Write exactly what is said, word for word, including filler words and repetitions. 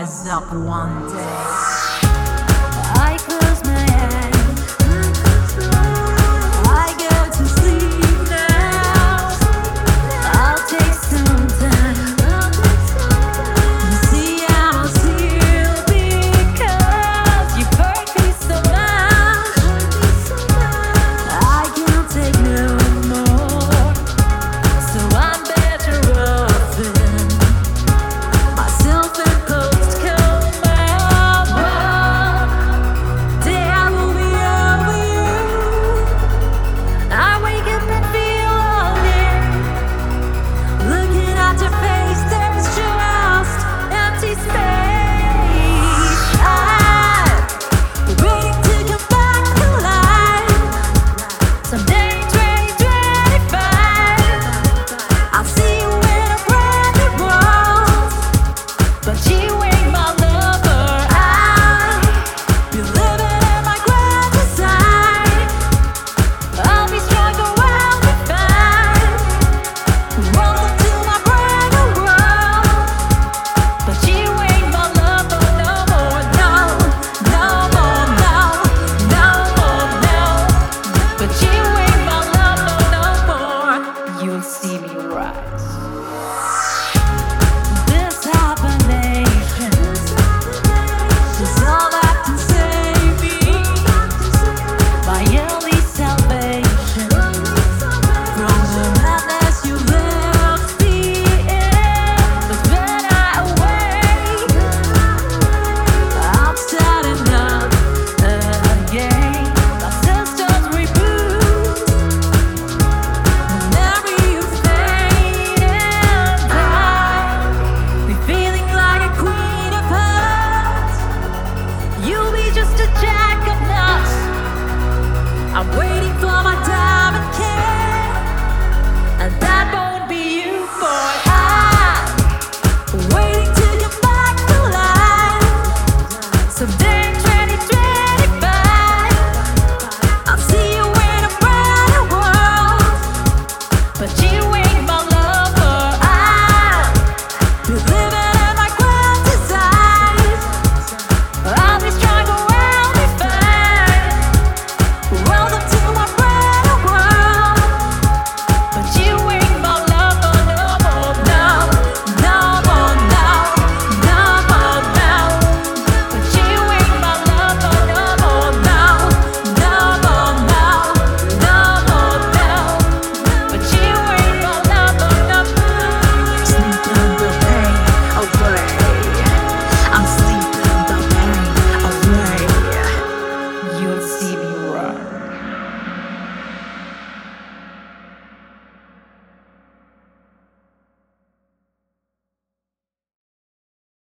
rise up one day. I close my eyes, I go to sleep now. I'll take some time to see I'm still because you hurt me so much. I can't take no more, so I'm better off in my self-imposed coma. One day I will be over you. I wake up and feel lonely. Looking at your face, there's just empty space. I'm waiting to come back to life. Someday in twenty twenty-five, I'll see you in a brand new world. But you ain't my lover. I'll be living in my grand design. I'll be strong, but I'll be fine. Welcome to my brand new world. But you ain't my lover no more. No, no more, no, no more, no. But you ain't my lover no more. You'll see me rise.